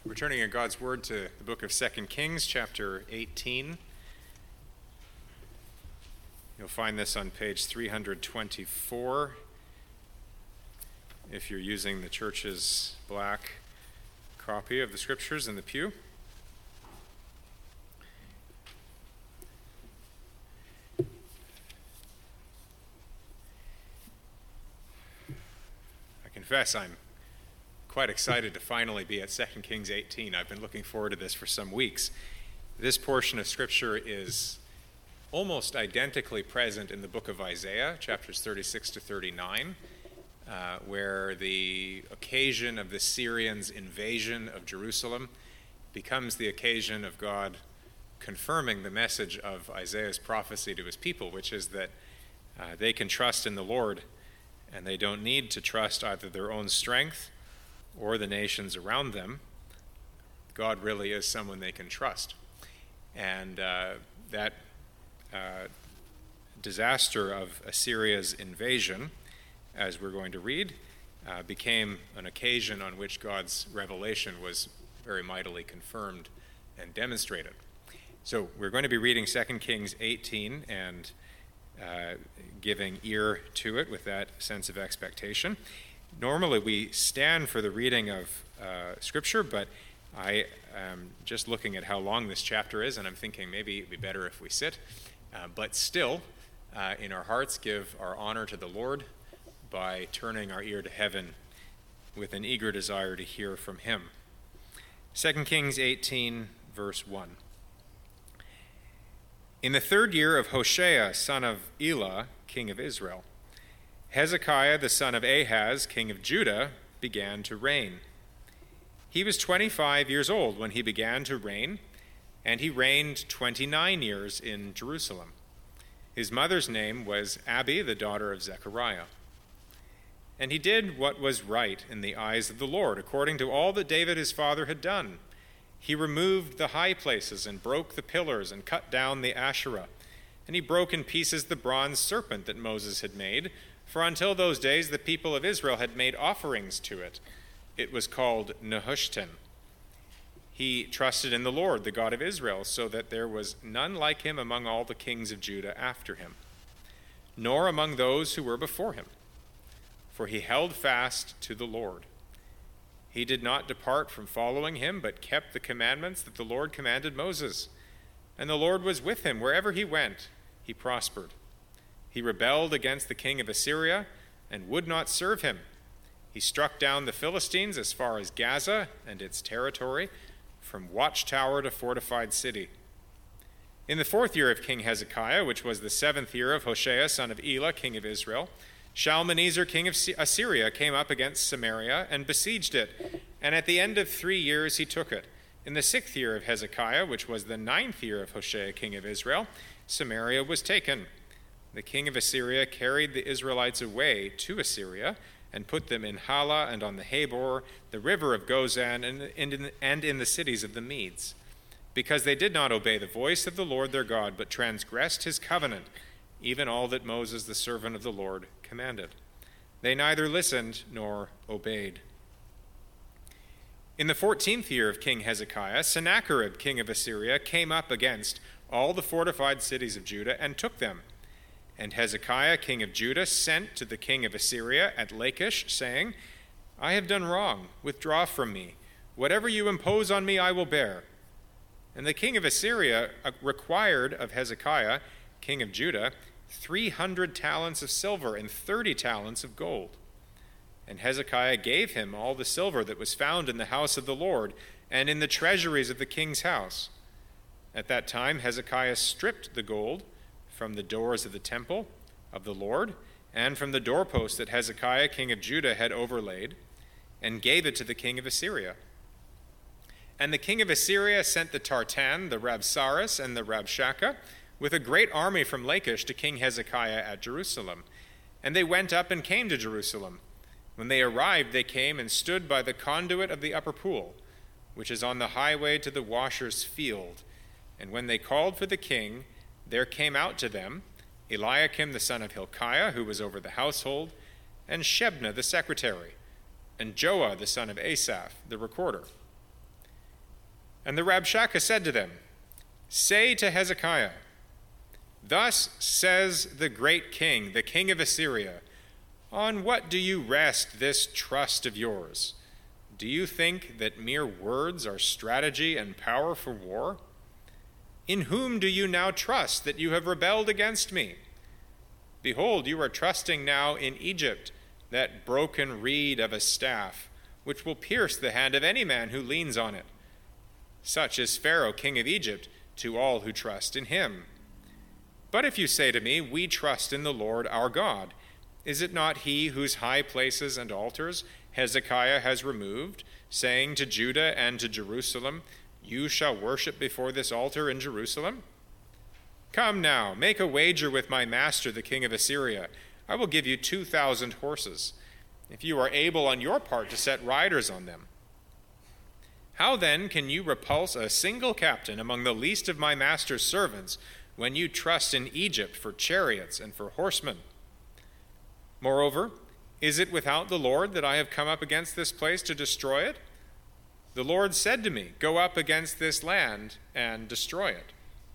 We're turning in God's Word to the book of 2 Kings, chapter 18. You'll find this on page 324 if you're using the church's black copy of the Scriptures in the pew. I confess I'm quite excited to finally be at 2 Kings 18. I've been looking forward to this for some weeks. This portion of Scripture is almost identically present in the book of Isaiah, chapters 36 to 39, where the occasion of the Syrians' invasion of Jerusalem becomes the occasion of God confirming the message of Isaiah's prophecy to his people, which is that they can trust in the Lord, and they don't need to trust either their own strength or the nations around them. God really is someone they can trust. And that disaster of Assyria's invasion, as we're going to read, became an occasion on which God's revelation was very mightily confirmed and demonstrated. So we're going to be reading 2 Kings 18 and giving ear to it with that sense of expectation. Normally we stand for the reading of Scripture, but I am just looking at how long this chapter is, and I'm thinking maybe it would be better if we sit. But still, in our hearts, give our honor to the Lord by turning our ear to heaven with an eager desire to hear from him. 2 Kings 18, verse 1. In the 3rd year of Hoshea, son of Elah, king of Israel, Hezekiah, the son of Ahaz, king of Judah, began to reign. He was 25 years old when he began to reign, and he reigned 29 years in Jerusalem. His mother's name was Abi, the daughter of Zechariah. And he did what was right in the eyes of the Lord, according to all that David his father had done. He removed the high places and broke the pillars and cut down the Asherah. And he broke in pieces the bronze serpent that Moses had made, for until those days the people of Israel had made offerings to it. It was called Nehushtan. He trusted in the Lord, the God of Israel, so that there was none like him among all the kings of Judah after him, nor among those who were before him. For he held fast to the Lord. He did not depart from following him, but kept the commandments that the Lord commanded Moses. And the Lord was with him wherever he went. He prospered. He rebelled against the king of Assyria and would not serve him. He struck down the Philistines as far as Gaza and its territory, from watchtower to fortified city. In the 4th year of King Hezekiah, which was the 7th year of Hoshea, son of Elah, king of Israel, Shalmaneser, king of Assyria, came up against Samaria and besieged it. And at the end of 3 years he took it. In the 6th year of Hezekiah, which was the 9th year of Hoshea, king of Israel, Samaria was taken. The king of Assyria carried the Israelites away to Assyria and put them in Hala and on the Habor, the river of Gozan, and in the cities of the Medes, because they did not obey the voice of the Lord their God, but transgressed his covenant, even all that Moses, the servant of the Lord, commanded. They neither listened nor obeyed. In the 14th year of King Hezekiah, Sennacherib, king of Assyria, came up against all the fortified cities of Judah and took them. And Hezekiah, king of Judah, sent to the king of Assyria at Lachish, saying, I have done wrong. Withdraw from me. Whatever you impose on me, I will bear. And the king of Assyria required of Hezekiah, king of Judah, 300 talents of silver and 30 talents of gold. And Hezekiah gave him all the silver that was found in the house of the Lord and in the treasuries of the king's house. At that time, Hezekiah stripped the gold from the doors of the temple of the Lord, and from the doorposts that Hezekiah, king of Judah, had overlaid, and gave it to the king of Assyria. And the king of Assyria sent the Tartan, the Rabsaris, and the Rabshakeh, with a great army from Lachish to King Hezekiah at Jerusalem. And they went up and came to Jerusalem. When they arrived, they came and stood by the conduit of the upper pool, which is on the highway to the washer's field. And when they called for the king, there came out to them Eliakim the son of Hilkiah, who was over the household, and Shebna the secretary, and Joah the son of Asaph the recorder. And the Rabshakeh said to them, "Say to Hezekiah, thus says the great king, the king of Assyria, on what do you rest this trust of yours? Do you think that mere words are strategy and power for war? In whom do you now trust that you have rebelled against me? Behold, you are trusting now in Egypt, that broken reed of a staff, which will pierce the hand of any man who leans on it. Such is Pharaoh, king of Egypt, to all who trust in him. But if you say to me, we trust in the Lord our God, is it not he whose high places and altars Hezekiah has removed, saying to Judah and to Jerusalem, you shall worship before this altar in Jerusalem? Come now, make a wager with my master, the king of Assyria. I will give you 2,000 horses, if you are able on your part to set riders on them. How then can you repulse a single captain among the least of my master's servants when you trust in Egypt for chariots and for horsemen? Moreover, is it without the Lord that I have come up against this place to destroy it? The Lord said to me, go up against this land and destroy it.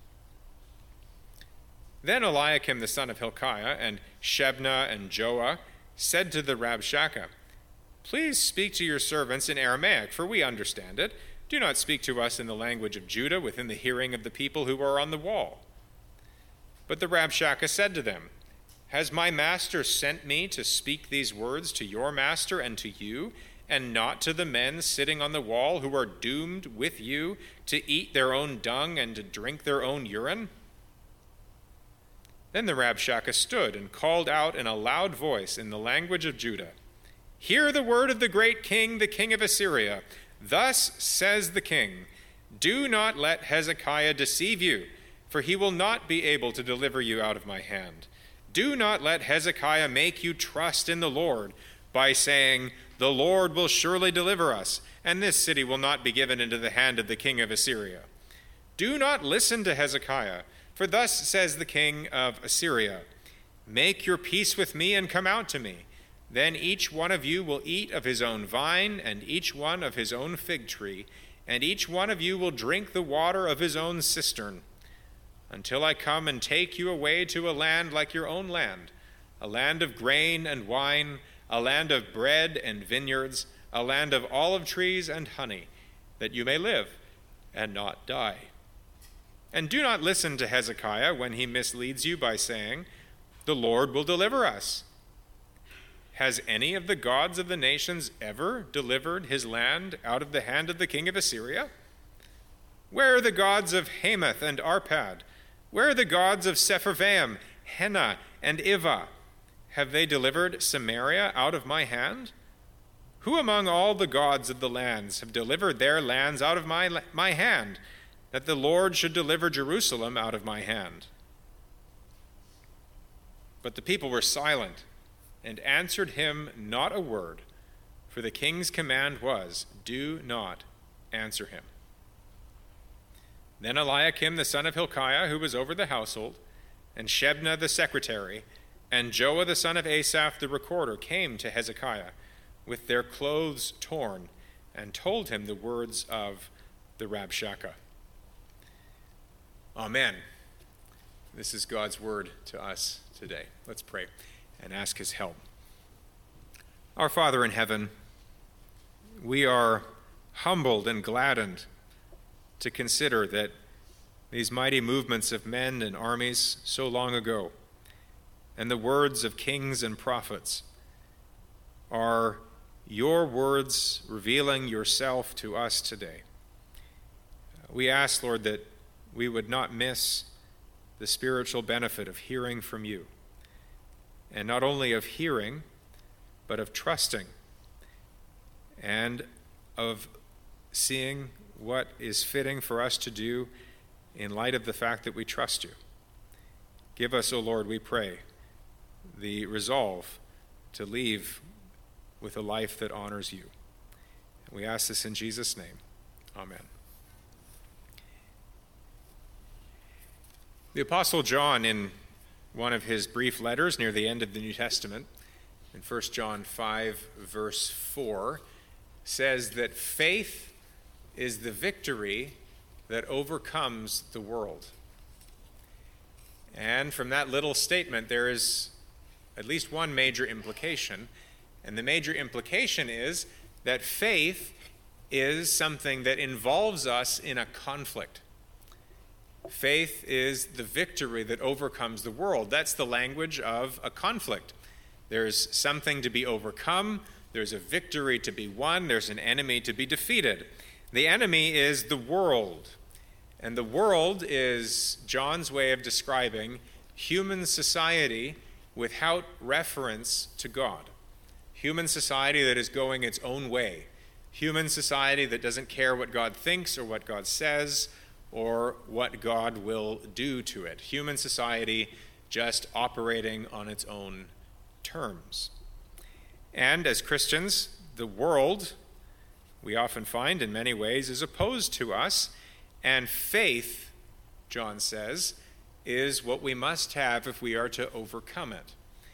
Then Eliakim the son of Hilkiah and Shebna and Joah said to the Rabshakeh, please speak to your servants in Aramaic, for we understand it. Do not speak to us in the language of Judah within the hearing of the people who are on the wall. But the Rabshakeh said to them, has my master sent me to speak these words to your master and to you, and not to the men sitting on the wall who are doomed with you to eat their own dung and to drink their own urine? Then the Rabshakeh stood and called out in a loud voice in the language of Judah, hear the word of the great king, the king of Assyria. Thus says the king, do not let Hezekiah deceive you, for he will not be able to deliver you out of my hand. Do not let Hezekiah make you trust in the Lord by saying, the Lord will surely deliver us, and this city will not be given into the hand of the king of Assyria. Do not listen to Hezekiah, for thus says the king of Assyria, make your peace with me and come out to me. Then each one of you will eat of his own vine, and each one of his own fig tree, and each one of you will drink the water of his own cistern, until I come and take you away to a land like your own land, a land of grain and wine, a land of bread and vineyards, a land of olive trees and honey, that you may live and not die. And do not listen to Hezekiah when he misleads you by saying, the Lord will deliver us. Has any of the gods of the nations ever delivered his land out of the hand of the king of Assyria? Where are the gods of Hamath and Arpad? Where are the gods of Sepharvaim, Hena, and Ivah? Have they delivered Samaria out of my hand? Who among all the gods of the lands have delivered their lands out of my hand, that the Lord should deliver Jerusalem out of my hand? But the people were silent and answered him not a word, for the king's command was, do not answer him. Then Eliakim the son of Hilkiah, who was over the household, and Shebna the secretary, and Joah the son of Asaph the recorder came to Hezekiah with their clothes torn, and told him the words of the Rabshakeh. Amen. This is God's word to us today. Let's pray and ask his help. Our Father in heaven, we are humbled and gladdened to consider that these mighty movements of men and armies so long ago, and the words of kings and prophets, are your words revealing yourself to us today. We ask, Lord, that we would not miss the spiritual benefit of hearing from you, and not only of hearing, but of trusting, and of seeing what is fitting for us to do in light of the fact that we trust you. Give us, O Lord, we pray, the resolve to leave with a life that honors you. We ask this in Jesus' name. Amen. The Apostle John, in one of his brief letters near the end of the New Testament, in 1 John 5, verse 4, says that faith is the victory that overcomes the world. And from that little statement, there is at least one major implication. And the major implication is that faith is something that involves us in a conflict. Faith is the victory that overcomes the world. That's the language of a conflict. There's something to be overcome. There's a victory to be won. There's an enemy to be defeated. The enemy is the world. And the world is John's way of describing human society without reference to God. Human society that is going its own way. Human society that doesn't care what God thinks or what God says or what God will do to it. Human society just operating on its own terms. And as Christians, the world, we often find in many ways, is opposed to us. And faith, John says, is what we must have if we are to overcome it.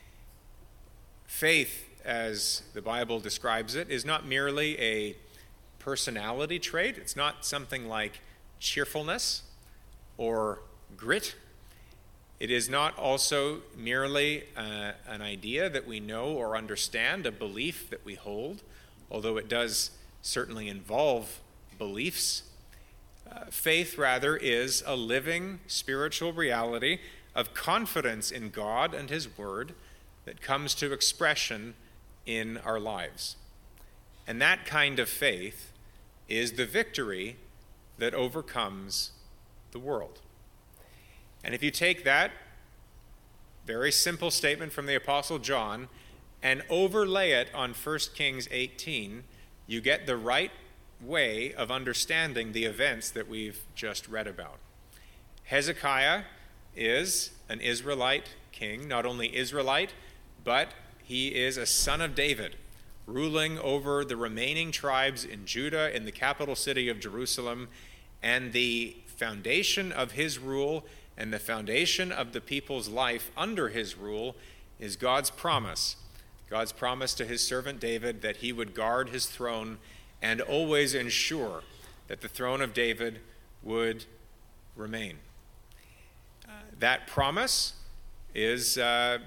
Faith, as the Bible describes it, is not merely a personality trait. It's not something like cheerfulness or grit. It is not also merely an idea that we know or understand, a belief that we hold, although it does certainly involve beliefs. Faith, rather, is a living spiritual reality of confidence in God and His Word that comes to expression in our lives. And that kind of faith is the victory that overcomes the world. And if you take that very simple statement from the Apostle John and overlay it on 1 Kings 18, you get the right way of understanding the events that we've just read about. Hezekiah is an Israelite king, not only Israelite, but he is a son of David, ruling over the remaining tribes in Judah in the capital city of Jerusalem, and the foundation of his rule and the foundation of the people's life under his rule is God's promise to his servant David that he would guard his throne and always ensure that the throne of David would remain. That promise is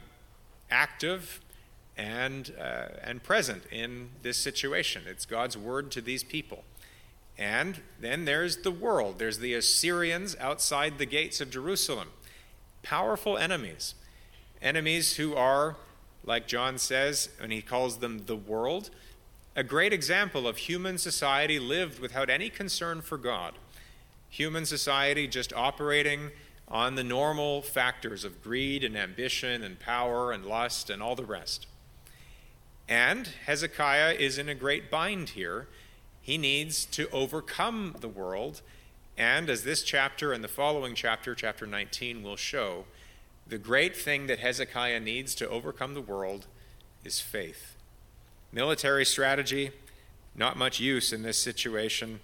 active and present in this situation. It's God's word to these people. And then there's the world. There's the Assyrians outside the gates of Jerusalem. Powerful enemies. Enemies who are, like John says, and he calls them the world, a great example of human society lived without any concern for God. Human society just operating on the normal factors of greed and ambition and power and lust and all the rest. And Hezekiah is in a great bind here. He needs to overcome the world, and as this chapter and the following chapter, chapter 19, will show, the great thing that Hezekiah needs to overcome the world is faith. Military strategy, not much use in this situation.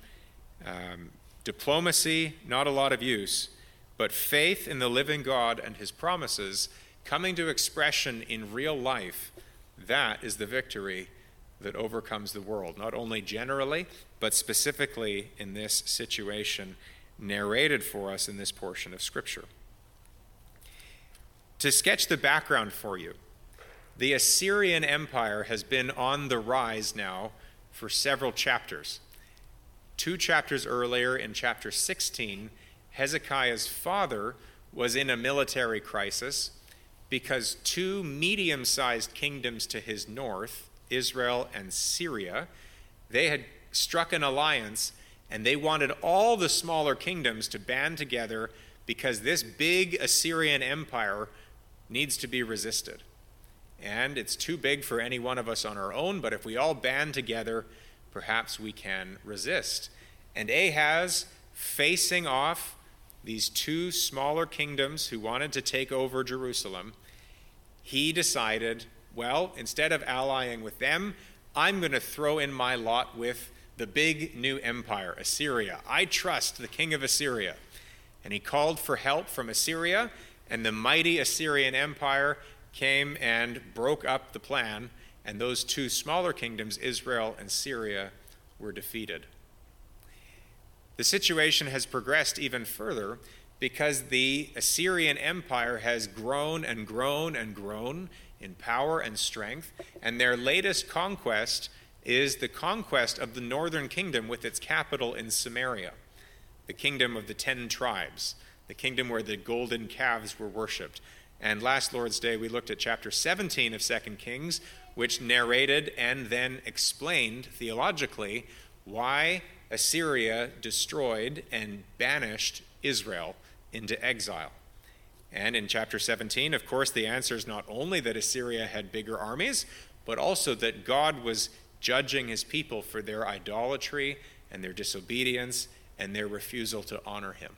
Diplomacy, not a lot of use. But faith in the living God and his promises coming to expression in real life, that is the victory that overcomes the world, not only generally, but specifically in this situation narrated for us in this portion of Scripture. To sketch the background for you, the Assyrian Empire has been on the rise now for several chapters. 2 chapters earlier, in chapter 16, Hezekiah's father was in a military crisis because 2 medium-sized kingdoms to his north, Israel and Syria, they had struck an alliance, and they wanted all the smaller kingdoms to band together because this big Assyrian empire needs to be resisted. And it's too big for any one of us on our own, but if we all band together, perhaps we can resist. And Ahaz, facing off these 2 smaller kingdoms who wanted to take over Jerusalem, he decided, well, instead of allying with them, I'm going to throw in my lot with the big new empire, Assyria. I trust the king of Assyria. And he called for help from Assyria, and the mighty Assyrian Empire came and broke up the plan, and those 2 smaller kingdoms, Israel and Syria, were defeated. The situation has progressed even further because the Assyrian Empire has grown and grown and grown in power and strength, and their latest conquest is the conquest of the northern kingdom with its capital in Samaria, the kingdom of the 10 tribes, the kingdom where the golden calves were worshipped. And last Lord's Day, we looked at chapter 17 of 2 Kings, which narrated and then explained theologically why Assyria destroyed and banished Israel into exile. And in chapter 17, of course, the answer is not only that Assyria had bigger armies, but also that God was judging his people for their idolatry and their disobedience and their refusal to honor him.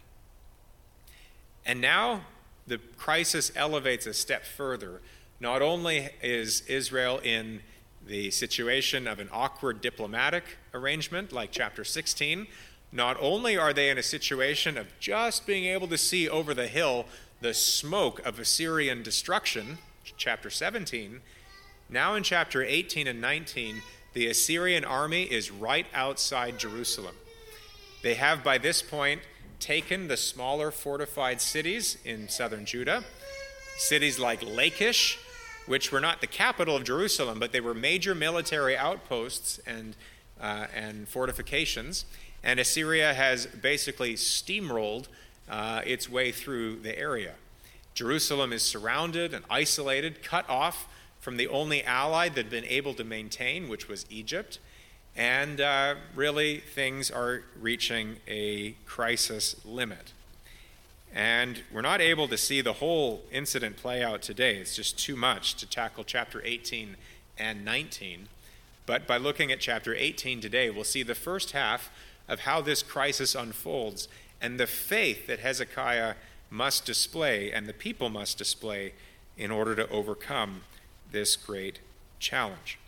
And now the crisis elevates a step further. Not only is Israel in the situation of an awkward diplomatic arrangement like chapter 16, not only are they in a situation of just being able to see over the hill the smoke of Assyrian destruction, chapter 17, now in chapter 18 and 19, the Assyrian army is right outside Jerusalem. They have by this point taken the smaller fortified cities in southern Judah, cities like Lachish, which were not the capital of Jerusalem, but they were major military outposts and fortifications. And Assyria has basically steamrolled its way through the area. Jerusalem is surrounded and isolated, cut off from the only ally that had been able to maintain, which was Egypt. And really, things are reaching a crisis limit. And we're not able to see the whole incident play out today. It's just too much to tackle chapter 18 and 19. But by looking at chapter 18 today, we'll see the first half of how this crisis unfolds and the faith that Hezekiah must display and the people must display in order to overcome this great challenge.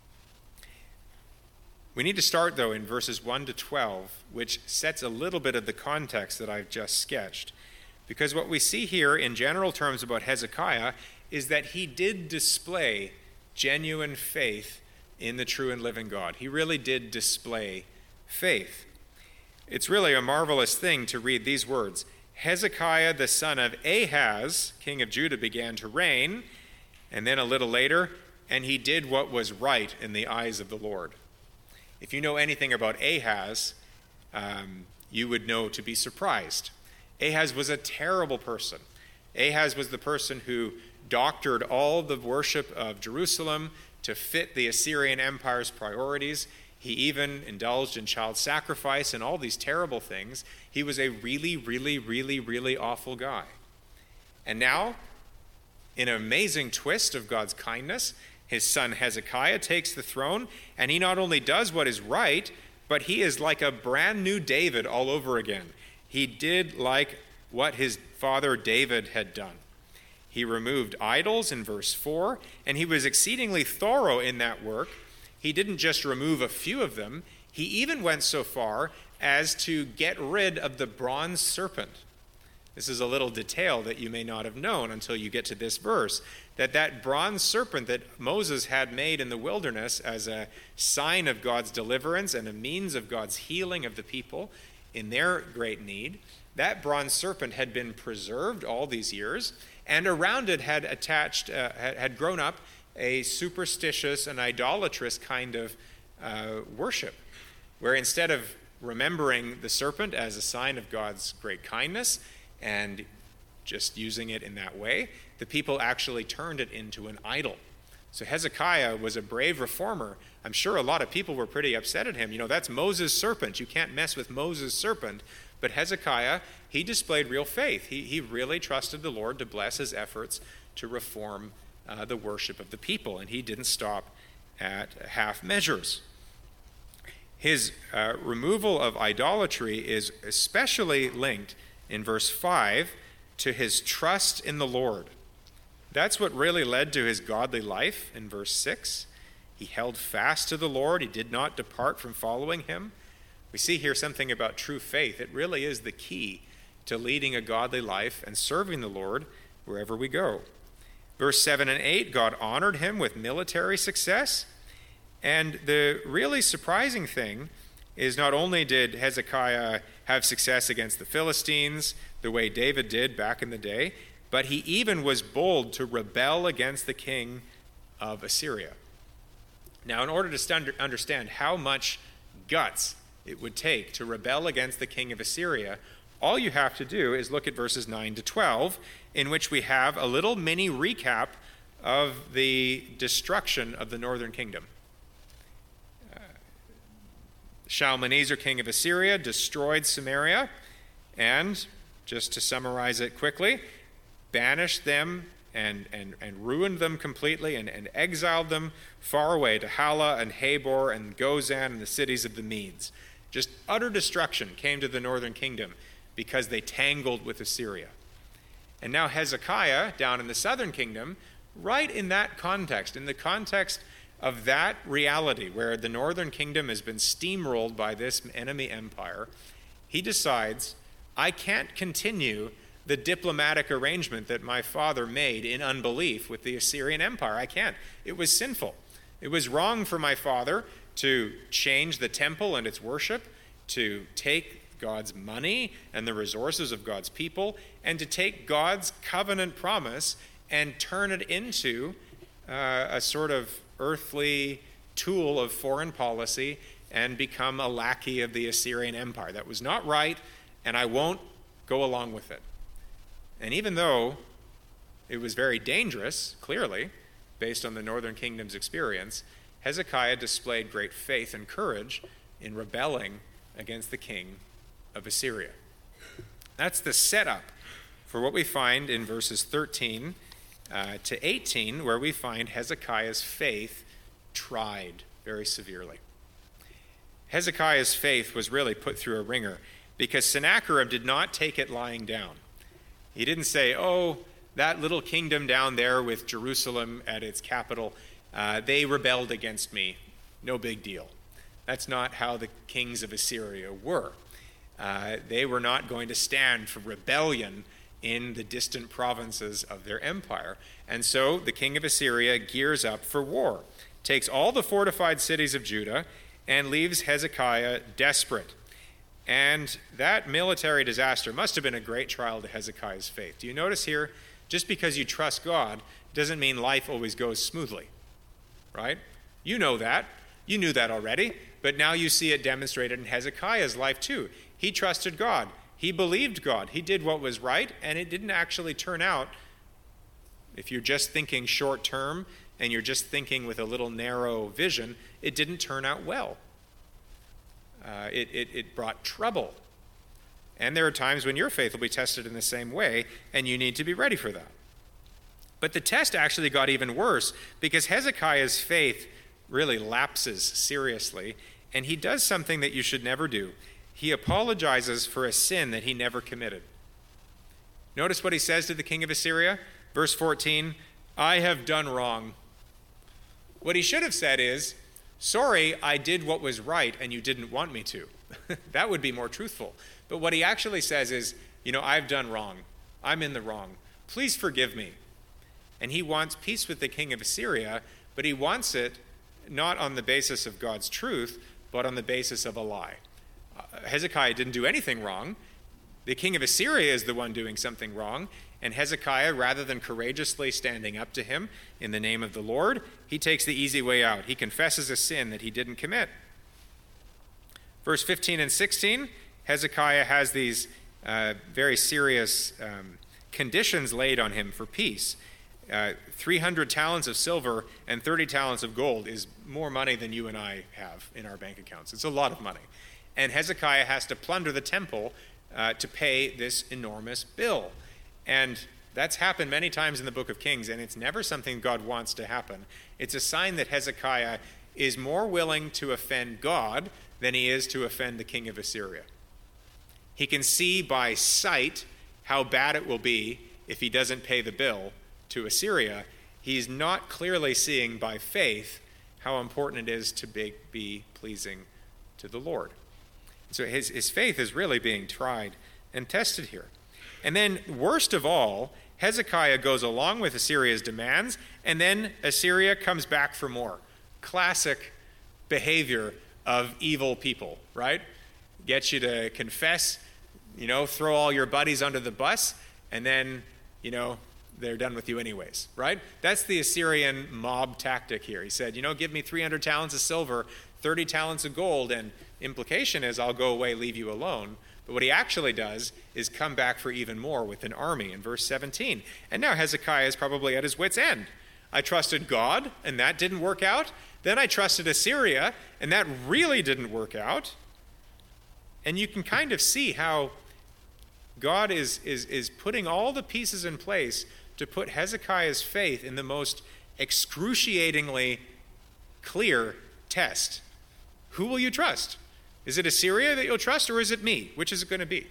We need to start, though, in verses 1 to 12, which sets a little bit of the context that I've just sketched. Because what we see here in general terms about Hezekiah is that he did display genuine faith in the true and living God. He really did display faith. It's really a marvelous thing to read these words. Hezekiah, the son of Ahaz, king of Judah, began to reign, and then a little later, and he did what was right in the eyes of the Lord. If you know anything about Ahaz, you would know to be surprised. Ahaz was a terrible person. Ahaz was the person who doctored all the worship of Jerusalem to fit the Assyrian Empire's priorities. He even indulged in child sacrifice and all these terrible things. He was a really, really, really, really awful guy. And now, in an amazing twist of God's kindness, his son Hezekiah takes the throne, and he not only does what is right, but he is like a brand new David all over again. He did like what his father David had done. He removed idols in verse 4, and he was exceedingly thorough in that work. He didn't just remove a few of them. He even went so far as to get rid of the bronze serpent. This is a little detail that you may not have known until you get to this verse, that bronze serpent that Moses had made in the wilderness as a sign of God's deliverance and a means of God's healing of the people in their great need, that bronze serpent had been preserved all these years, and around it had had grown up a superstitious and idolatrous kind of worship, where instead of remembering the serpent as a sign of God's great kindness and just using it in that way, the people actually turned it into an idol. So Hezekiah was a brave reformer. I'm sure a lot of people were pretty upset at him. You know, that's Moses' serpent. You can't mess with Moses' serpent. But Hezekiah, he displayed real faith. He really trusted the Lord to bless his efforts to reform the worship of the people, and he didn't stop at half measures. His removal of idolatry is especially linked in verse 5 to his trust in the Lord. That's what really led to his godly life in verse 6. He held fast to the Lord. He did not depart from following him. We see here something about true faith. It really is the key to leading a godly life and serving the Lord wherever we go. Verse 7 and 8, God honored him with military success. And the really surprising thing is not only did Hezekiah have success against the Philistines, the way David did back in the day, but he even was bold to rebel against the king of Assyria. Now, in order to understand how much guts it would take to rebel against the king of Assyria, all you have to do is look at verses 9 to 12, in which we have a little mini recap of the destruction of the northern kingdom. Shalmaneser, king of Assyria, destroyed Samaria, and, just to summarize it quickly, banished them and ruined them completely and exiled them far away to Hala and Habor and Gozan and the cities of the Medes. Just utter destruction came to the northern kingdom because they tangled with Assyria. And now Hezekiah, down in the southern kingdom, right in that context, in the context of that reality where the northern kingdom has been steamrolled by this enemy empire, he decides, I can't continue the diplomatic arrangement that my father made in unbelief with the Assyrian Empire. I can't. It was sinful. It was wrong for my father to change the temple and its worship, to take God's money and the resources of God's people, and to take God's covenant promise and turn it into a sort of earthly tool of foreign policy and become a lackey of the Assyrian Empire. That was not right, and I won't go along with it. And even though it was very dangerous, clearly, based on the northern kingdom's experience, Hezekiah displayed great faith and courage in rebelling against the king of Assyria. That's the setup for what we find in verses 13 to 18, where we find Hezekiah's faith tried very severely. Hezekiah's faith was really put through a ringer because Sennacherib did not take it lying down. He didn't say, oh, that little kingdom down there with Jerusalem at its capital, they rebelled against me. No big deal. That's not how the kings of Assyria were. They were not going to stand for rebellion in the distant provinces of their empire. And so the king of Assyria gears up for war, takes all the fortified cities of Judah, and leaves Hezekiah desperate. And that military disaster must have been a great trial to Hezekiah's faith. Do you notice here, just because you trust God doesn't mean life always goes smoothly, right? You know that. You knew that already, but now you see it demonstrated in Hezekiah's life too. He trusted God. He believed God. He did what was right, and it didn't actually turn out, if you're just thinking short term and you're just thinking with a little narrow vision, it didn't turn out well. It brought trouble. And there are times when your faith will be tested in the same way, and you need to be ready for that. But the test actually got even worse because Hezekiah's faith really lapses seriously, and he does something that you should never do. He apologizes for a sin that he never committed. Notice what he says to the king of Assyria, verse 14, I have done wrong. What he should have said is, sorry, I did what was right and you didn't want me to. That would be more truthful. But what he actually says is, I've done wrong. I'm in the wrong. Please forgive me. And he wants peace with the king of Assyria, but he wants it not on the basis of God's truth, but on the basis of a lie. Hezekiah didn't do anything wrong. The king of Assyria is the one doing something wrong, and Hezekiah, rather than courageously standing up to him in the name of the Lord, he takes the easy way out. He confesses a sin that he didn't commit. Verse 15 and 16, Hezekiah has these very serious conditions laid on him for peace. 300 talents of silver and 30 talents of gold is more money than you and I have in our bank accounts. It's a lot of money. And Hezekiah has to plunder the temple to pay this enormous bill. And that's happened many times in the book of Kings, and it's never something God wants to happen. It's a sign that Hezekiah is more willing to offend God than he is to offend the king of Assyria. He can see by sight how bad it will be if he doesn't pay the bill to Assyria. He's not clearly seeing by faith how important it is to be pleasing to the Lord. So his faith is really being tried and tested here. And then, worst of all, Hezekiah goes along with Assyria's demands, and then Assyria comes back for more. Classic behavior of evil people, right? Get you to confess, throw all your buddies under the bus, and then, they're done with you anyways, right? That's the Assyrian mob tactic here. He said, give me 300 talents of silver, 30 talents of gold, and implication is I'll go away, leave you alone. But what he actually does is come back for even more with an army in verse 17. And now Hezekiah is probably at his wit's end. I trusted God, and that didn't work out. Then I trusted Assyria, and that really didn't work out. And you can kind of see how God is putting all the pieces in place to put Hezekiah's faith in the most excruciatingly clear test. Who will you trust? Is it Assyria that you'll trust, or is it me? Which is it going to be?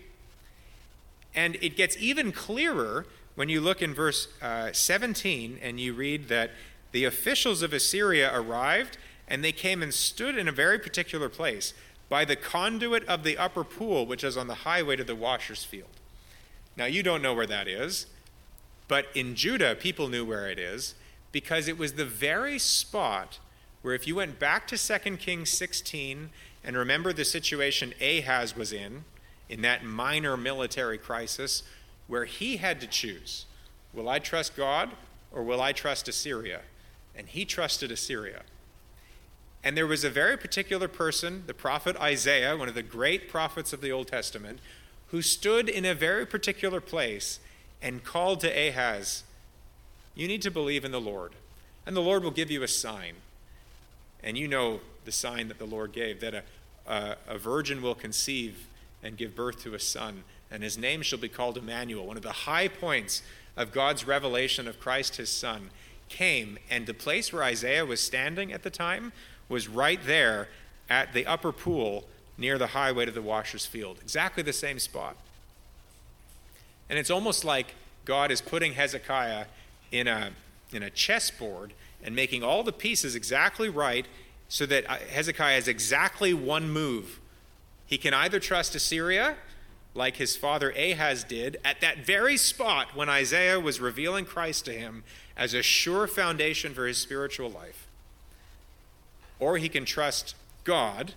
And it gets even clearer when you look in verse 17 and you read that the officials of Assyria arrived, and they came and stood in a very particular place by the conduit of the upper pool, which is on the highway to the washer's field. Now, you don't know where that is, but in Judah, people knew where it is, because it was the very spot where, if you went back to 2 Kings 16 and remember the situation Ahaz was in that minor military crisis, where he had to choose, will I trust God or will I trust Assyria? And he trusted Assyria. And there was a very particular person, the prophet Isaiah, one of the great prophets of the Old Testament, who stood in a very particular place and called to Ahaz, you need to believe in the Lord, and the Lord will give you a sign. And you know the sign that the Lord gave, that a virgin will conceive and give birth to a son, and his name shall be called Emmanuel. One of the high points of God's revelation of Christ, his son, came, and the place where Isaiah was standing at the time was right there at the upper pool near the highway to the washer's field, exactly the same spot. And it's almost like God is putting Hezekiah in a chessboard and making all the pieces exactly right so that Hezekiah has exactly one move. He can either trust Assyria, like his father Ahaz did, at that very spot when Isaiah was revealing Christ to him as a sure foundation for his spiritual life, or he can trust God,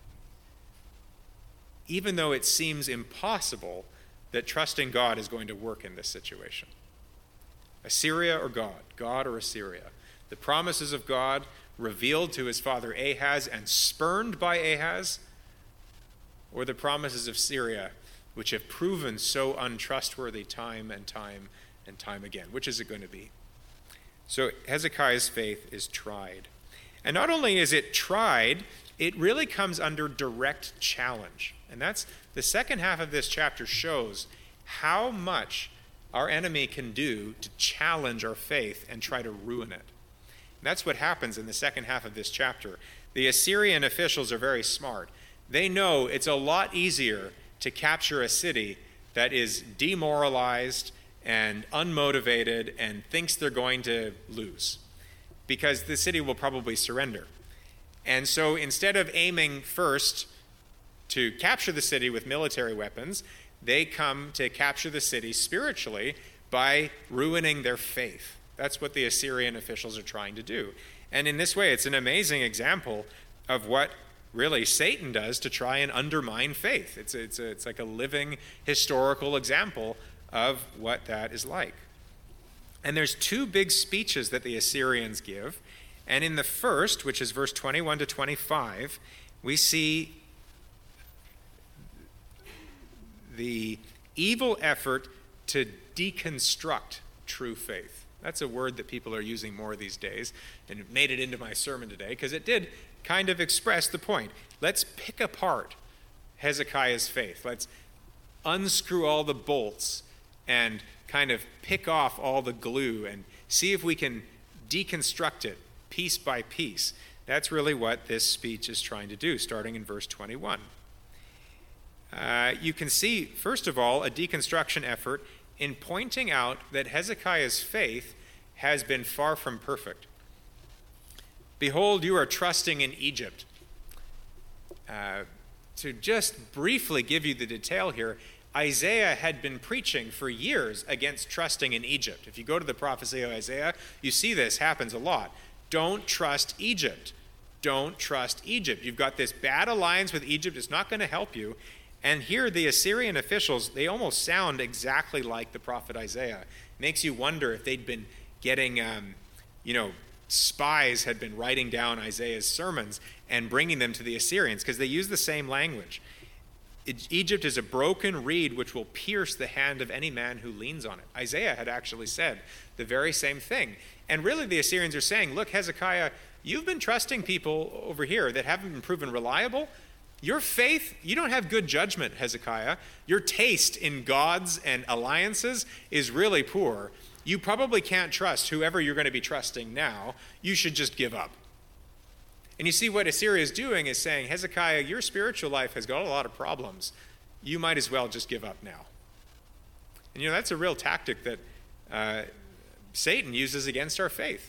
even though it seems impossible that trusting God is going to work in this situation. Assyria or God, God or Assyria. The promises of God revealed to his father Ahaz and spurned by Ahaz, or the promises of Syria, which have proven so untrustworthy time and time and time again. Which is it going to be? So Hezekiah's faith is tried. And not only is it tried, it really comes under direct challenge. And that's the second half of this chapter shows how much our enemy can do to challenge our faith and try to ruin it. And that's what happens in the second half of this chapter. The Assyrian officials are very smart. They know it's a lot easier to capture a city that is demoralized and unmotivated and thinks they're going to lose, because the city will probably surrender. And so instead of aiming first to capture the city with military weapons, they come to capture the city spiritually by ruining their faith. That's what the Assyrian officials are trying to do. And in this way, it's an amazing example of what really Satan does to try and undermine faith. It's like a living historical example of what that is like. And there's two big speeches that the Assyrians give. And in the first, which is verse 21 to 25, we see the evil effort to deconstruct true faith. That's a word that people are using more these days, and it made it into my sermon today because it did kind of express the point. Let's pick apart Hezekiah's faith. Let's unscrew all the bolts and kind of pick off all the glue and see if we can deconstruct it piece by piece. That's really what this speech is trying to do, starting in verse 21. You can see, first of all, a deconstruction effort in pointing out that Hezekiah's faith has been far from perfect. Behold, you are trusting in Egypt. To just briefly give you the detail here, Isaiah had been preaching for years against trusting in Egypt. If you go to the prophecy of Isaiah, you see this happens a lot. Don't trust Egypt. don't trust Egypt. You've got this bad alliance with Egypt. It's not going to help you. And here the Assyrian officials, they almost sound exactly like the prophet Isaiah. It makes you wonder if they'd been getting, spies had been writing down Isaiah's sermons and bringing them to the Assyrians, because they use the same language. Egypt is a broken reed which will pierce the hand of any man who leans on it. Isaiah had actually said the very same thing. And really the Assyrians are saying, look, Hezekiah, you've been trusting people over here that haven't been proven reliable. Your faith, you don't have good judgment, Hezekiah. Your taste in gods and alliances is really poor. You probably can't trust whoever you're going to be trusting now. You should just give up. And you see what Assyria is doing is saying, Hezekiah, your spiritual life has got a lot of problems. You might as well just give up now. And that's a real tactic that Satan uses against our faith.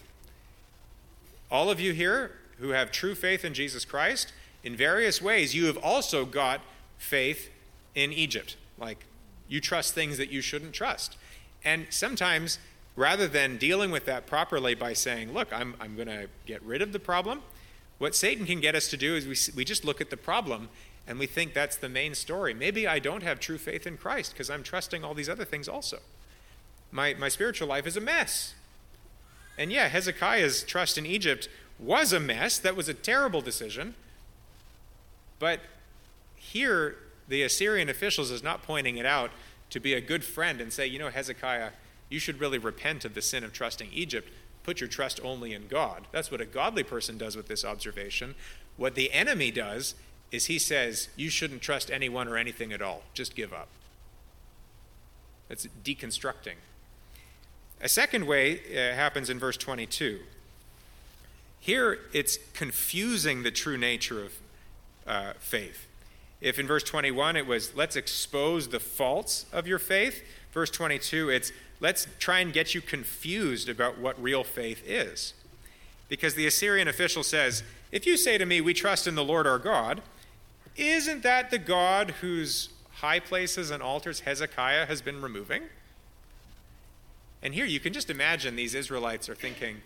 All of you here who have true faith in Jesus Christ, in various ways, you have also got faith in Egypt. Like, you trust things that you shouldn't trust. And sometimes, rather than dealing with that properly by saying, look, I'm going to get rid of the problem, what Satan can get us to do is we just look at the problem and we think that's the main story. Maybe I don't have true faith in Christ because I'm trusting all these other things also. My spiritual life is a mess. And yeah, Hezekiah's trust in Egypt was a mess. That was a terrible decision. But here, the Assyrian officials is not pointing it out to be a good friend and say, Hezekiah, you should really repent of the sin of trusting Egypt. Put your trust only in God. That's what a godly person does with this observation. What the enemy does is he says, you shouldn't trust anyone or anything at all. Just give up. That's deconstructing. A second way happens in verse 22. Here, it's confusing the true nature of faith. If in verse 21 it was, let's expose the faults of your faith, verse 22, it's, let's try and get you confused about what real faith is. Because the Assyrian official says, if you say to me, we trust in the Lord our God, isn't that the God whose high places and altars Hezekiah has been removing? And here you can just imagine these Israelites are thinking,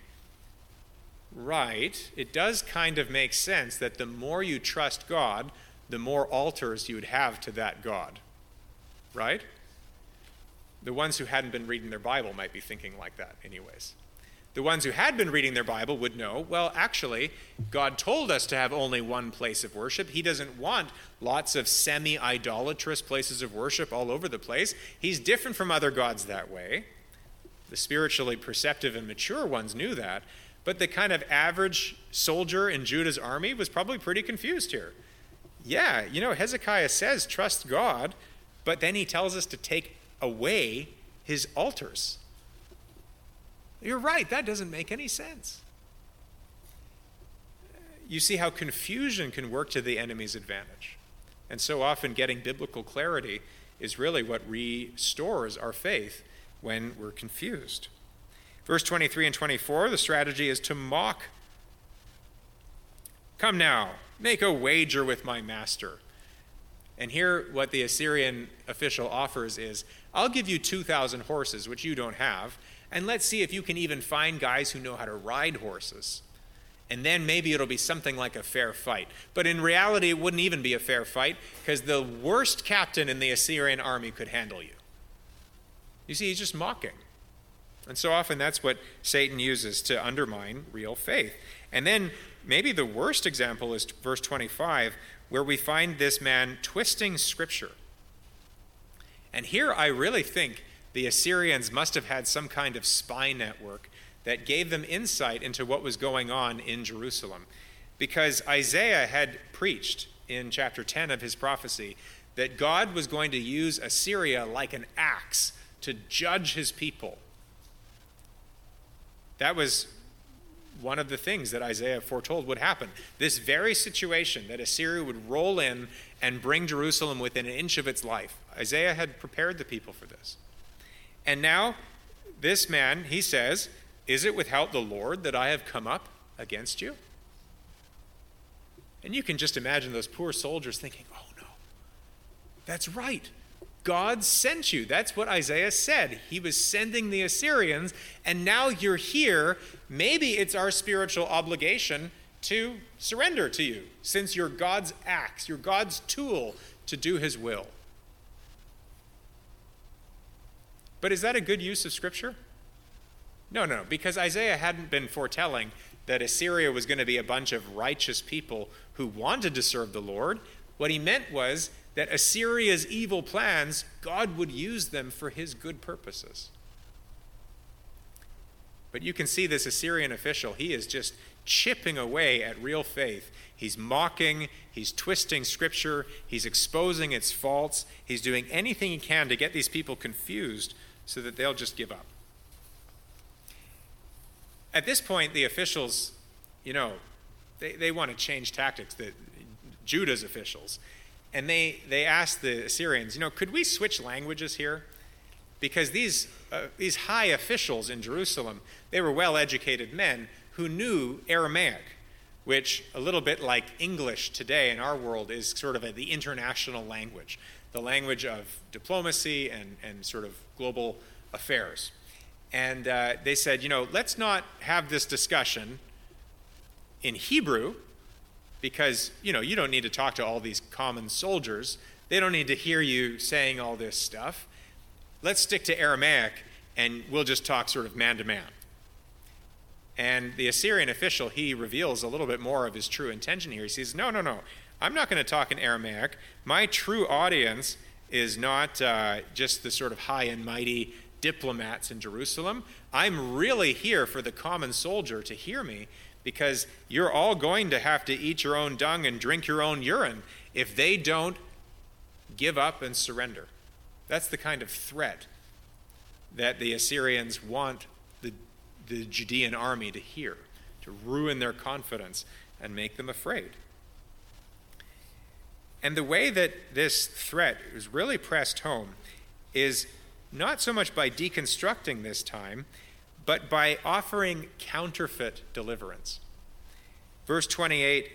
right, it does kind of make sense that the more you trust God, the more altars you would have to that God, right? The ones who hadn't been reading their Bible might be thinking like that anyways. The ones who had been reading their Bible would know, well, actually, God told us to have only one place of worship. He doesn't want lots of semi-idolatrous places of worship all over the place. He's different from other gods that way. The spiritually perceptive and mature ones knew that. But the kind of average soldier in Judah's army was probably pretty confused here. Yeah, Hezekiah says trust God, but then he tells us to take away his altars. You're right, that doesn't make any sense. You see how confusion can work to the enemy's advantage. And so often getting biblical clarity is really what restores our faith when we're confused. Verse 23 and 24, the strategy is to mock. Come now, make a wager with my master. And here what the Assyrian official offers is, I'll give you 2,000 horses, which you don't have, and let's see if you can even find guys who know how to ride horses. And then maybe it'll be something like a fair fight. But in reality, it wouldn't even be a fair fight, because the worst captain in the Assyrian army could handle you. You see, he's just mocking. And so often that's what Satan uses to undermine real faith. And then maybe the worst example is verse 25, where we find this man twisting Scripture. And here I really think the Assyrians must have had some kind of spy network that gave them insight into what was going on in Jerusalem. Because Isaiah had preached in chapter 10 of his prophecy that God was going to use Assyria like an axe to judge his people. That was one of the things that Isaiah foretold would happen. This very situation, that Assyria would roll in and bring Jerusalem within an inch of its life. Isaiah had prepared the people for this. And now, this man, he says, is it without the Lord that I have come up against you? And you can just imagine those poor soldiers thinking, oh no, that's right. God sent you. That's what Isaiah said. He was sending the Assyrians, and now you're here. Maybe it's our spiritual obligation to surrender to you, since you're God's axe, you're God's tool to do his will. But is that a good use of Scripture? No, because Isaiah hadn't been foretelling that Assyria was going to be a bunch of righteous people who wanted to serve the Lord. What he meant was that Assyria's evil plans, God would use them for his good purposes. But you can see this Assyrian official, he is just chipping away at real faith. He's mocking, he's twisting Scripture, he's exposing its faults, he's doing anything he can to get these people confused so that they'll just give up. At this point, the officials, they want to change tactics, Judah's officials. And they asked the Assyrians, could we switch languages here? Because these high officials in Jerusalem, they were well-educated men who knew Aramaic, which, a little bit like English today in our world, is sort of the international language, the language of diplomacy and sort of global affairs. And they said, let's not have this discussion in Hebrew, because, you don't need to talk to all these common soldiers. They don't need to hear you saying all this stuff. Let's stick to Aramaic, and we'll just talk sort of man to man. And the Assyrian official, he reveals a little bit more of his true intention here. He says, no, I'm not going to talk in Aramaic. My true audience is not just the sort of high and mighty diplomats in Jerusalem. I'm really here for the common soldier to hear me, because you're all going to have to eat your own dung and drink your own urine if they don't give up and surrender. That's the kind of threat that the Assyrians want the Judean army to hear, to ruin their confidence and make them afraid. And the way that this threat is really pressed home is not so much by deconstructing this time, but by offering counterfeit deliverance. Verse 29,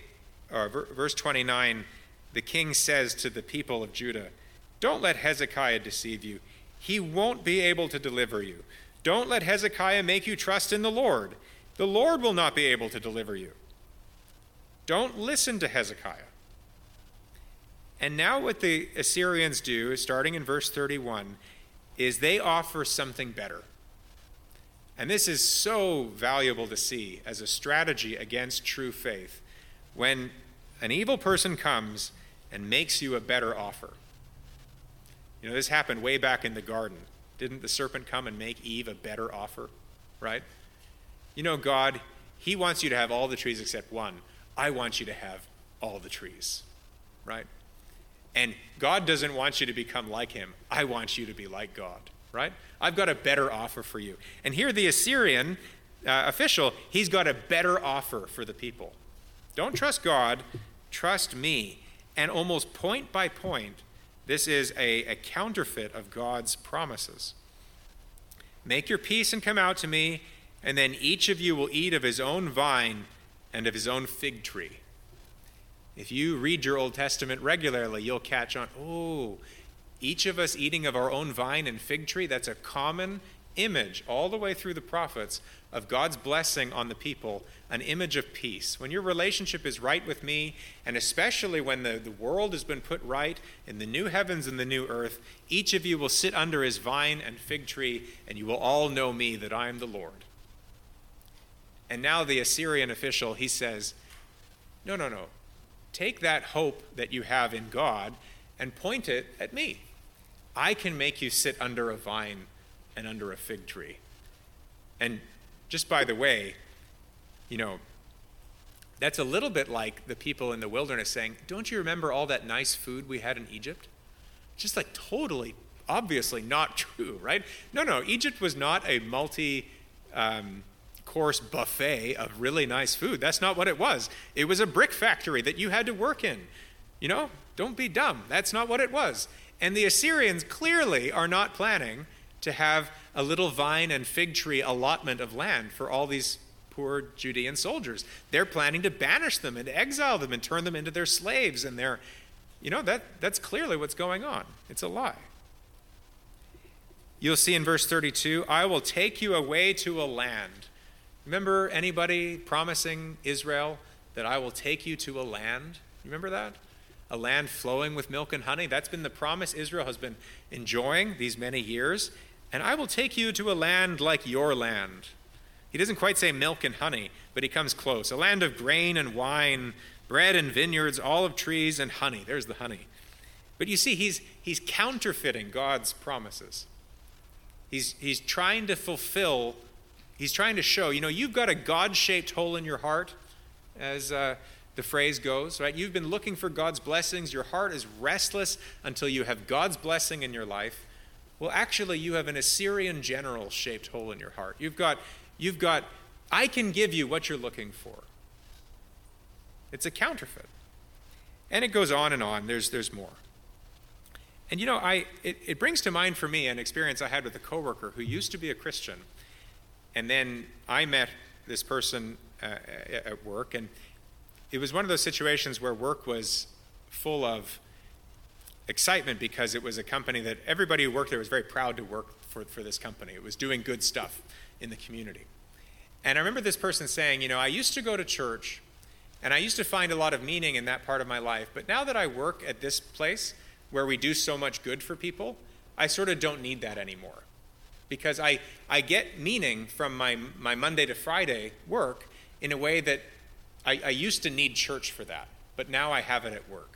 the king says to the people of Judah, "Don't let Hezekiah deceive you. He won't be able to deliver you. Don't let Hezekiah make you trust in the Lord. The Lord will not be able to deliver you. Don't listen to Hezekiah." And now what the Assyrians do, starting in verse 31, is they offer something better. And this is so valuable to see as a strategy against true faith. When an evil person comes and makes you a better offer. This happened way back in the garden. Didn't the serpent come and make Eve a better offer, right? God, he wants you to have all the trees except one. I want you to have all the trees, right? And God doesn't want you to become like him. I want you to be like God, right? I've got a better offer for you. And here the Assyrian official, he's got a better offer for the people. Don't trust God, trust me. And almost point by point, this is a counterfeit of God's promises. Make your peace and come out to me, and then each of you will eat of his own vine and of his own fig tree. If you read your Old Testament regularly, you'll catch on, each of us eating of our own vine and fig tree, that's a common image all the way through the prophets of God's blessing on the people, an image of peace. When your relationship is right with me, and especially when the world has been put right in the new heavens and the new earth, each of you will sit under his vine and fig tree, and you will all know me, that I am the Lord. And now the Assyrian official, he says, no. Take that hope that you have in God and point it at me. I can make you sit under a vine and under a fig tree. And just by the way, that's a little bit like the people in the wilderness saying, don't you remember all that nice food we had in Egypt? Just like totally, obviously not true, right? No, Egypt was not a multi-course buffet of really nice food. That's not what it was. It was a brick factory that you had to work in. Don't be dumb. That's not what it was. And the Assyrians clearly are not planning to have a little vine and fig tree allotment of land for all these poor Judean soldiers. They're planning to banish them and exile them and turn them into their slaves. And that's clearly what's going on. It's a lie. You'll see in verse 32, I will take you away to a land. Remember anybody promising Israel that I will take you to a land. Remember that? A land flowing with milk and honey. That's been the promise Israel has been enjoying these many years. And I will take you to a land like your land. He doesn't quite say milk and honey, but he comes close. A land of grain and wine, bread and vineyards, olive trees and honey. There's the honey. But you see, he's counterfeiting God's promises. He's trying to fulfill, he's trying to show, you've got a God-shaped hole in your heart, as the phrase goes, right? You've been looking for God's blessings. Your heart is restless until you have God's blessing in your life. Well, actually, you have an Assyrian general-shaped hole in your heart. You've got, I can give you what you're looking for. It's a counterfeit. And it goes on and on. There's more. And it brings to mind for me an experience I had with a coworker who used to be a Christian. And then I met this person at work, and it was one of those situations where work was full of excitement because it was a company that everybody who worked there was very proud to work for this company. It was doing good stuff in the community. And I remember this person saying, I used to go to church and I used to find a lot of meaning in that part of my life, but now that I work at this place where we do so much good for people, I sort of don't need that anymore. Because I get meaning from my Monday to Friday work in a way that I used to need church for that, but now I have it at work.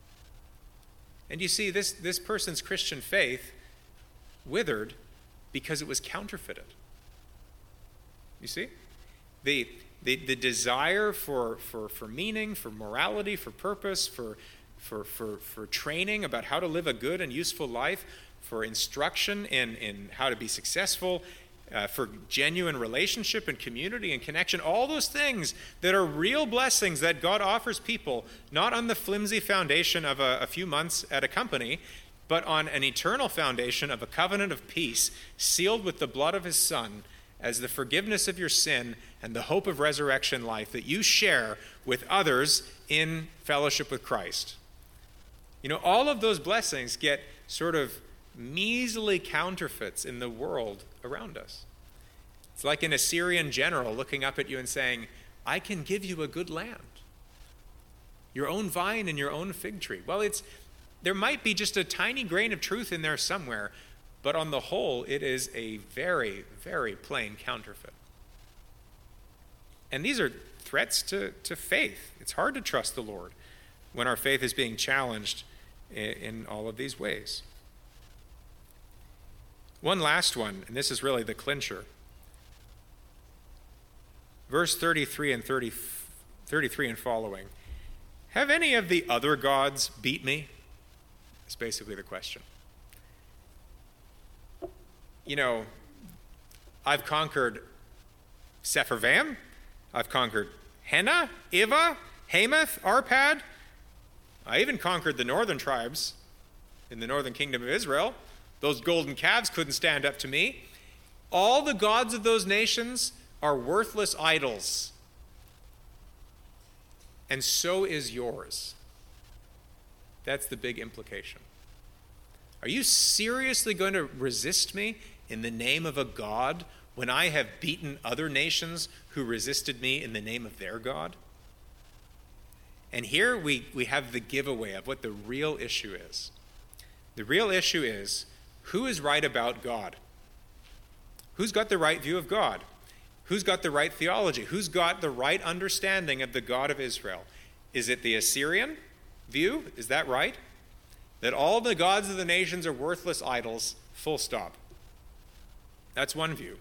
And you see, this person's Christian faith withered because it was counterfeited. You see? The desire for meaning, for morality, for purpose, for training about how to live a good and useful life, for instruction in how to be successful, for genuine relationship and community and connection, all those things that are real blessings that God offers people, not on the flimsy foundation of a few months at a company, but on an eternal foundation of a covenant of peace sealed with the blood of his Son as the forgiveness of your sin and the hope of resurrection life that you share with others in fellowship with Christ. All of those blessings get sort of measly counterfeits in the world around us. It's like an Assyrian general looking up at you and saying, I can give you a good land, your own vine and your own fig tree. Well, there might be just a tiny grain of truth in there somewhere, but on the whole, it is a very, very plain counterfeit. And these are threats to faith. It's hard to trust the Lord when our faith is being challenged in all of these ways. One last one, and this is really the clincher. Verse 33 and 33 and following. Have any of the other gods beat me? That's basically the question. I've conquered Sepharvaim. I've conquered Hena, Iva, Hamath, Arpad. I even conquered the northern tribes in the northern kingdom of Israel. Those golden calves couldn't stand up to me. All the gods of those nations are worthless idols. And so is yours. That's the big implication. Are you seriously going to resist me in the name of a God when I have beaten other nations who resisted me in the name of their God? And here we have the giveaway of what the real issue is. The real issue is, who is right about God? Who's got the right view of God? Who's got the right theology? Who's got the right understanding of the God of Israel? Is it the Assyrian view? Is that right? That all the gods of the nations are worthless idols, full stop. That's one view.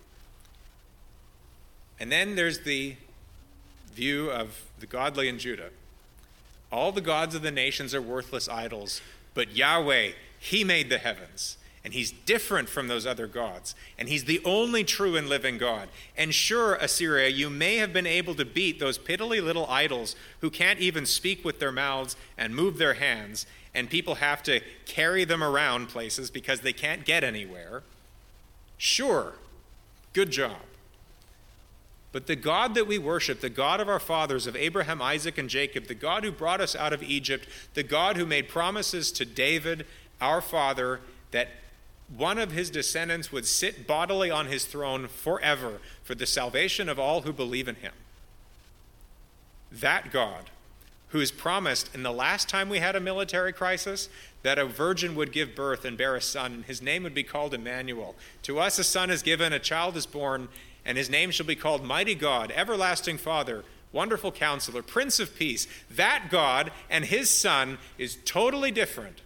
And then there's the view of the godly in Judah. All the gods of the nations are worthless idols, but Yahweh, he made the heavens. And he's different from those other gods. And he's the only true and living God. And sure, Assyria, you may have been able to beat those piddly little idols who can't even speak with their mouths and move their hands, and people have to carry them around places because they can't get anywhere. Sure, good job. But the God that we worship, the God of our fathers, of Abraham, Isaac, and Jacob, the God who brought us out of Egypt, the God who made promises to David, our father, that one of his descendants would sit bodily on his throne forever for the salvation of all who believe in him. that God who has promised in the last time we had a military crisis that a virgin would give birth and bear a son, and his name would be called Emmanuel. To us a son is given, a child is born, and his name shall be called Mighty God, Everlasting Father, Wonderful Counselor, Prince of Peace. That God and his son is totally different.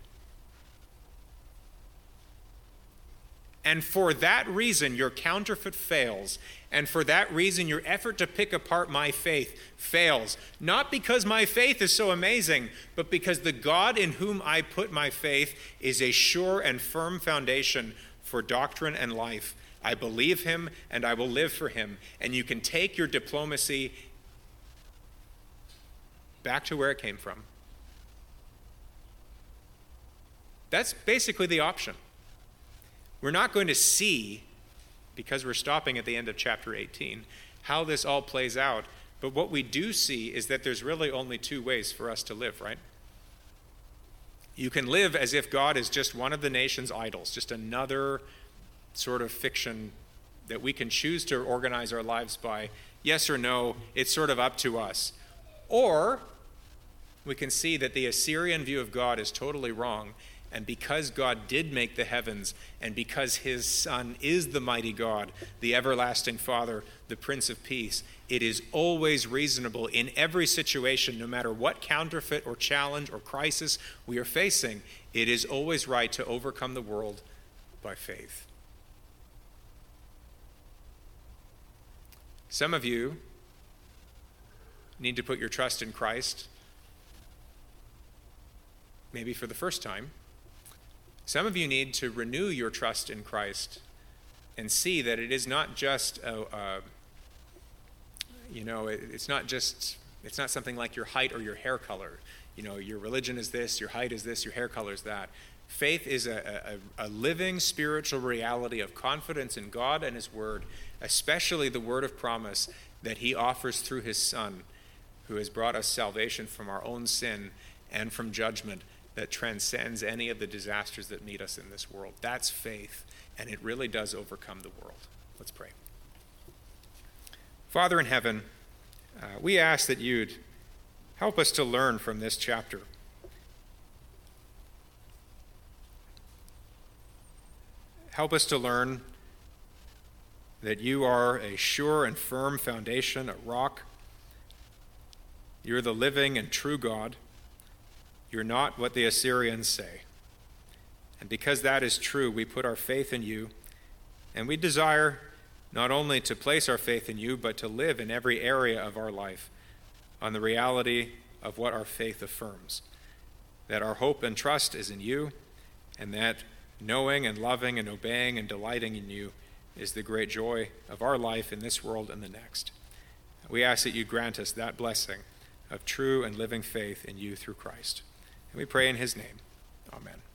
And for that reason, your counterfeit fails. And for that reason, your effort to pick apart my faith fails. Not because my faith is so amazing, but because the God in whom I put my faith is a sure and firm foundation for doctrine and life. I believe him and I will live for him. And you can take your diplomacy back to where it came from. That's basically the option. We're not going to see, because we're stopping at the end of chapter 18, how this all plays out. But what we do see is that there's really only two ways for us to live, right? You can live as if God is just one of the nation's idols, just another sort of fiction that we can choose to organize our lives by. Yes or no, it's sort of up to us. Or we can see that the Assyrian view of God is totally wrong. And because God did make the heavens, and because his Son is the mighty God, the everlasting Father, the Prince of Peace, it is always reasonable in every situation, no matter what counterfeit or challenge or crisis we are facing, it is always right to overcome the world by faith. Some of you need to put your trust in Christ, maybe for the first time. Some of you need to renew your trust in Christ and see that it is not just it's not something like your height or your hair color. Your religion is this, your height is this, your hair color is that. Faith is a living spiritual reality of confidence in God and his word, especially the word of promise that he offers through his Son, who has brought us salvation from our own sin and from judgment that transcends any of the disasters that meet us in this world. That's faith, and it really does overcome the world. Let's pray. Father in heaven, we ask that you'd help us to learn from this chapter. Help us to learn that you are a sure and firm foundation, a rock. You're the living and true God. You're not what the Assyrians say. And because that is true, we put our faith in you, and we desire not only to place our faith in you, but to live in every area of our life on the reality of what our faith affirms, that our hope and trust is in you, and that knowing and loving and obeying and delighting in you is the great joy of our life in this world and the next. We ask that you grant us that blessing of true and living faith in you through Christ. And we pray in his name. Amen.